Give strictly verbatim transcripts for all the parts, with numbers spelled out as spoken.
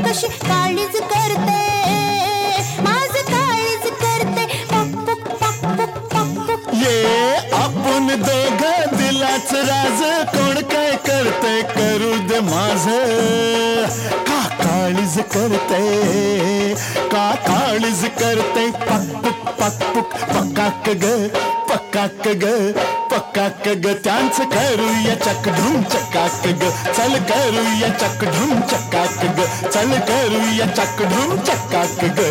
कशी काळीज करते, माझं काळीज करते. पक पक पक पक पक पक. ये आपण दोघ दिलाच राज, कोण काय करते करू दे माझं. का काळीज करते, का काळीज करते. पक पुक पक पुक पकाक ग पकाक ग पकाक ग. त्यांचं करूया चकडूम चकाक ग. चल करूया चकडूम चकाक ग. चल करूया चकडूम चकाक ग.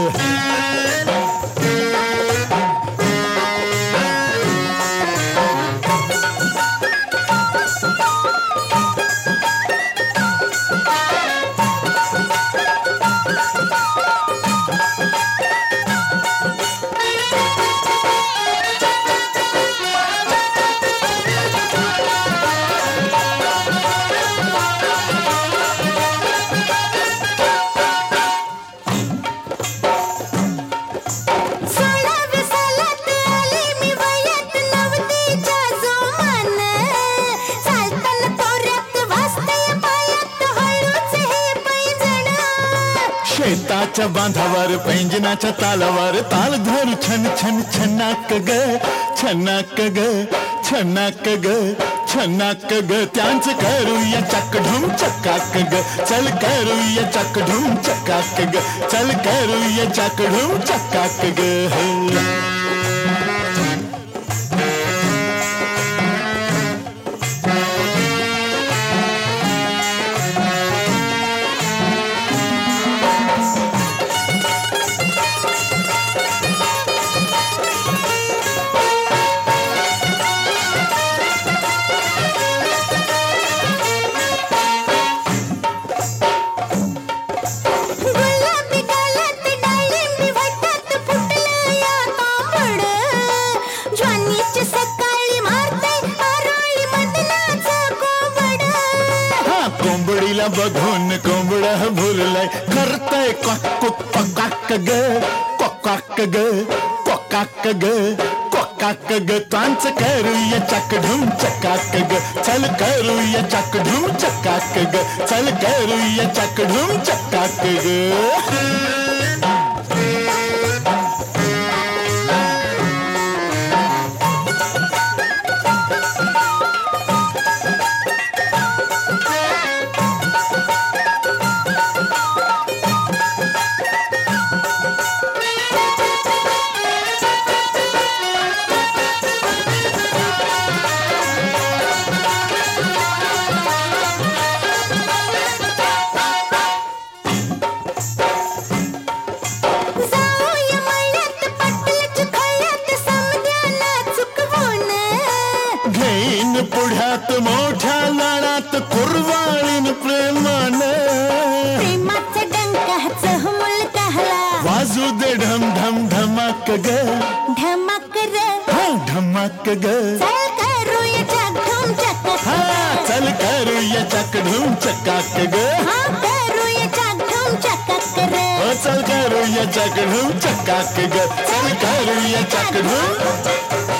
शेताच्या बांधावर पैंजनाच्या तालावर ताल धर छन छन छनाक ग छनाक ग छनाक ग छनाक ग. त्यांचं करूया चकडूम चकाक ग. चल करूया चकडूम चकाक ग. चल करूया चकडूम चकाक ग. कोंबडीला बघून कोंबड भुरलंय, करतय क्वाक पकाक ग पकाक ग पकाक ग पकाक ग. त्यांचं करूया चकडूम चकाक ग. चल करूया चकडूम चकाक ग. चल करूया चकडूम चकाक ग. पुढ्यात मोठ्या लाडात कुरवाळीन प्रेमान, प्रेमाचा डंकाच हमल कहला. वाजू दे ढम ढम धमाक ग धमाक रे हा धमाक ग. चल करूया चकडूम चकाक. हा चल करूया चकडूम चकाक ग. हा करूया चकडूम चकाक रे. चल करूया चकडूम चकाक ग. चल करूया चकडूम